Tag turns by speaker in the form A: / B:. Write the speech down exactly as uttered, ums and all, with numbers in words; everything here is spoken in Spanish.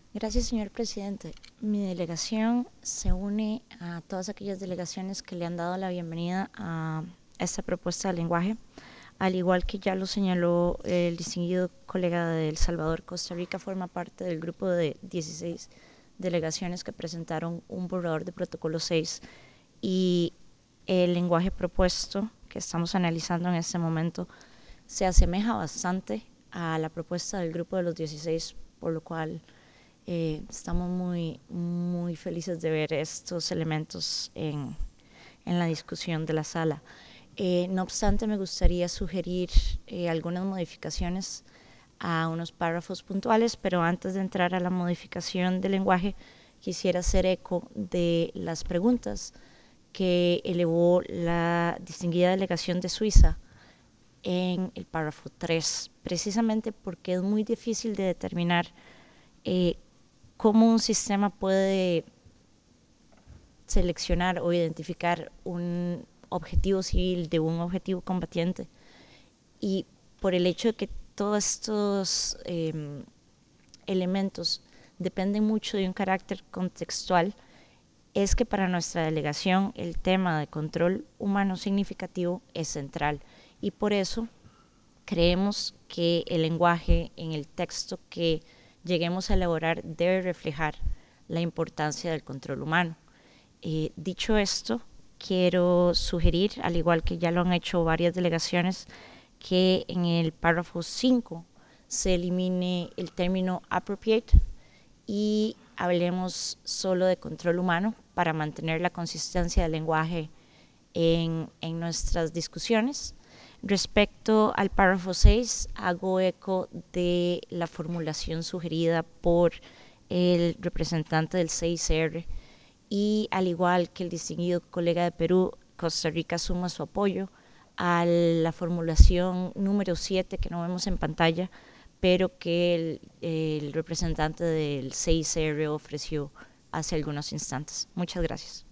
A: Gracias, señor presidente. Mi delegación se une a todas aquellas delegaciones que le han dado la bienvenida a esta propuesta de lenguaje, al igual que ya lo señaló el distinguido colega de El Salvador. Costa Rica forma parte del grupo de dieciséis delegaciones que presentaron un borrador de protocolo seis y el lenguaje propuesto que estamos analizando en este momento se asemeja bastante a la propuesta del grupo de los dieciséis, por lo cual eh, estamos muy, muy felices de ver estos elementos en, en la discusión de la sala. Eh, no obstante, me gustaría sugerir eh, algunas modificaciones a unos párrafos puntuales, pero antes de entrar a la modificación del lenguaje, quisiera hacer eco de las preguntas que elevó la distinguida delegación de Suiza en el párrafo tres, precisamente porque es muy difícil de determinar eh, cómo un sistema puede seleccionar o identificar un objetivo civil de un objetivo combatiente. Y por el hecho de que todos estos eh, elementos dependen mucho de un carácter contextual, es que para nuestra delegación el tema de control humano significativo es central. Y por eso creemos que el lenguaje en el texto que lleguemos a elaborar debe reflejar la importancia del control humano. Eh, dicho esto, quiero sugerir, al igual que ya lo han hecho varias delegaciones, que en el párrafo cinco se elimine el término appropriate y hablemos solo de control humano para mantener la consistencia del lenguaje en, en nuestras discusiones. Respecto al párrafo seis, hago eco de la formulación sugerida por el representante del C I C R y al igual que el distinguido colega de Perú, Costa Rica suma su apoyo a la formulación número siete que no vemos en pantalla, pero que el, el representante del C I C R ofreció hace algunos instantes. Muchas gracias.